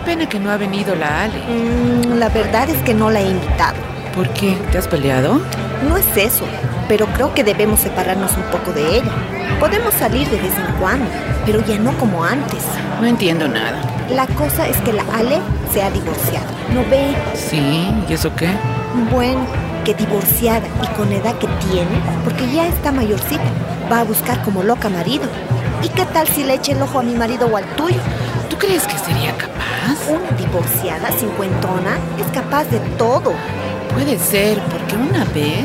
pena que no ha venido la Ale. La verdad es que no la he invitado. ¿Por qué? ¿Te has peleado? No es eso, pero creo que debemos separarnos un poco de ella. Podemos salir de vez en cuando, pero ya no como antes. No entiendo nada. La cosa es que la Ale se ha divorciado, ¿no ve? Sí, ¿y eso qué? Bueno, que divorciada y con la edad que tiene, porque ya está mayorcita, va a buscar como loca marido. ¿Y qué tal si le echa el ojo a mi marido o al tuyo? ¿Tú crees que sería capaz? Una divorciada cincuentona es capaz de todo. Puede ser, porque una vez...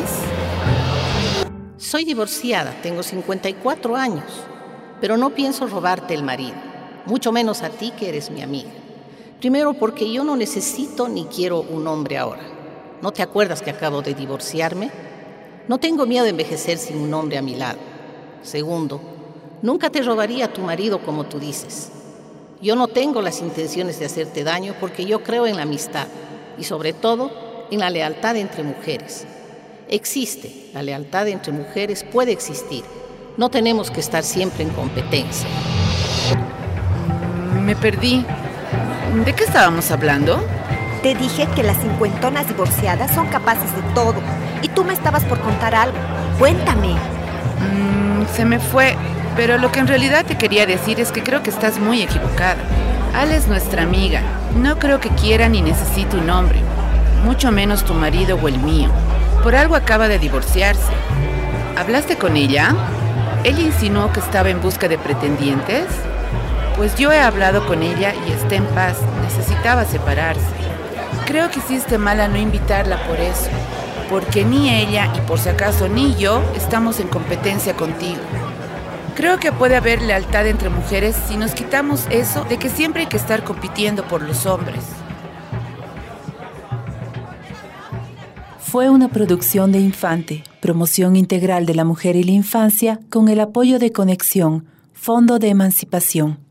Soy divorciada, tengo 54 años, pero no pienso robarte el marido, mucho menos a ti que eres mi amiga. Primero, porque yo no necesito ni quiero un hombre ahora. ¿No te acuerdas que acabo de divorciarme? No tengo miedo de envejecer sin un hombre a mi lado. Segundo, nunca te robaría a tu marido como tú dices. Yo no tengo las intenciones de hacerte daño porque yo creo en la amistad y sobre todo en la lealtad entre mujeres. Existe, la lealtad entre mujeres puede existir. No tenemos que estar siempre en competencia. Me perdí. ¿De qué estábamos hablando? Te dije que las cincuentonas divorciadas son capaces de todo. Y tú me estabas por contar algo. Cuéntame. Se me fue. Pero lo que en realidad te quería decir es que creo que estás muy equivocada. Ale es nuestra amiga. No creo que quiera ni necesite un hombre. Mucho menos tu marido o el mío. Por algo acaba de divorciarse. ¿Hablaste con ella? ¿Ella insinuó que estaba en busca de pretendientes? Pues yo he hablado con ella y está en paz. Necesitaba separarse. Creo que hiciste mal a no invitarla por eso. Porque ni ella y por si acaso ni yo estamos en competencia contigo. Creo que puede haber lealtad entre mujeres si nos quitamos eso de que siempre hay que estar compitiendo por los hombres. Fue una producción de Infante, promoción integral de la mujer y la infancia con el apoyo de Conexión, Fondo de Emancipación.